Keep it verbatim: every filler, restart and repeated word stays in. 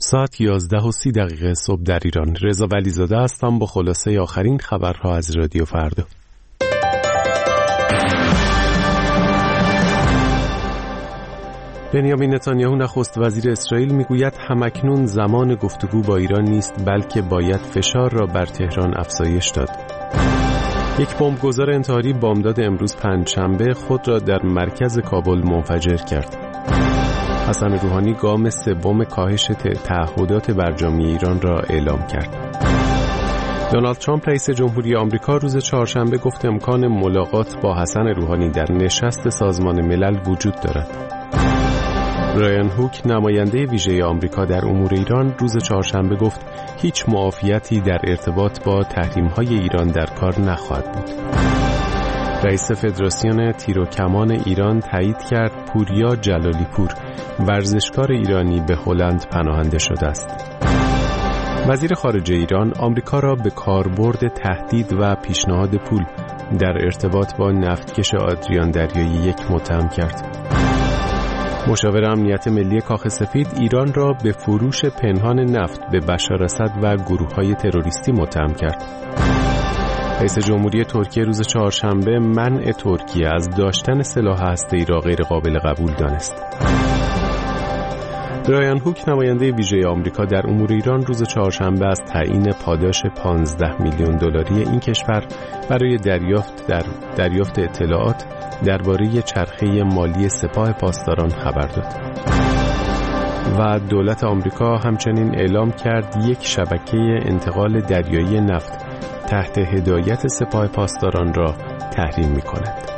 ساعت یازده و سی دقیقه صبح در ایران. رضا ولیزاده هستم با خلاصه آخرین خبرها از رادیو فردا. بنیامین نتانیاهو نخست وزیر اسرائیل میگوید همکنون زمان گفتگو با ایران نیست، بلکه باید فشار را بر تهران افزایش داد. یک بمبگذار انتحاری بامداد امروز پنجشنبه خود را در مرکز کابل منفجر کرد. حسن روحانی گام سوم کاهش تعهدات برجامی ایران را اعلام کرد. دونالد ترامپ رئیس جمهوری آمریکا روز چهارشنبه گفت امکان ملاقات با حسن روحانی در نشست سازمان ملل وجود دارد. برایان هوک نماینده ویژه آمریکا در امور ایران روز چهارشنبه گفت هیچ معافیتی در ارتباط با تحریم‌های ایران در کار نخواهد بود. رئیس فدراسیون تیر و کمان ایران تایید کرد پوریا جلالی پور ورزشکار ایرانی به هلند پناهنده شده است. وزیر خارجه ایران آمریکا را به کاربرد تهدید و پیشنهاد پول در ارتباط با نفتکش آدریان دریایی یک متهم کرد. مشاور امنیت ملی کاخ سفید ایران را به فروش پنهان نفت به بشار اسد و گروه‌های تروریستی متهم کرد. رئیس جمهوری ترکیه روز چهارشنبه منع ترکیه از داشتن سلاح هسته‌ای را غیر قابل قبول دانست. برایان هوک نماینده ویژه آمریکا در امور ایران روز چهارشنبه از تعیین پاداش پانزده میلیون دلاری این کشور برای دریافت در دریافت اطلاعات درباره چرخه مالی سپاه پاسداران خبر داد. و دولت آمریکا همچنین اعلام کرد یک شبکه انتقال دریایی نفت تحت هدایت سپاه پاسداران را تحریم می‌کند.